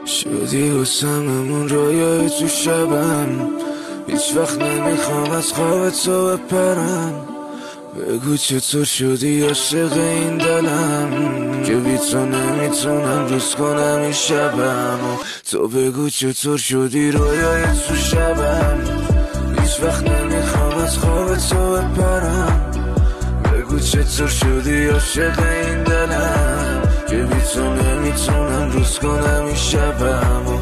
شدی واسمون رویای تو شبم، هیچ وقت نمیخوام از خواب تو بپرم. بگو چطور شدی عاشق این دلم، که بی تو نمیتونم روز کنم این شبم. و تو بگو چطور شدی رویای تو شبم، هیچ وقت نمیخوام از خواب تو بپرم. بگو چطور شدی عاشق این دلم، که بی تو نمیتونم روز کنم این شبم.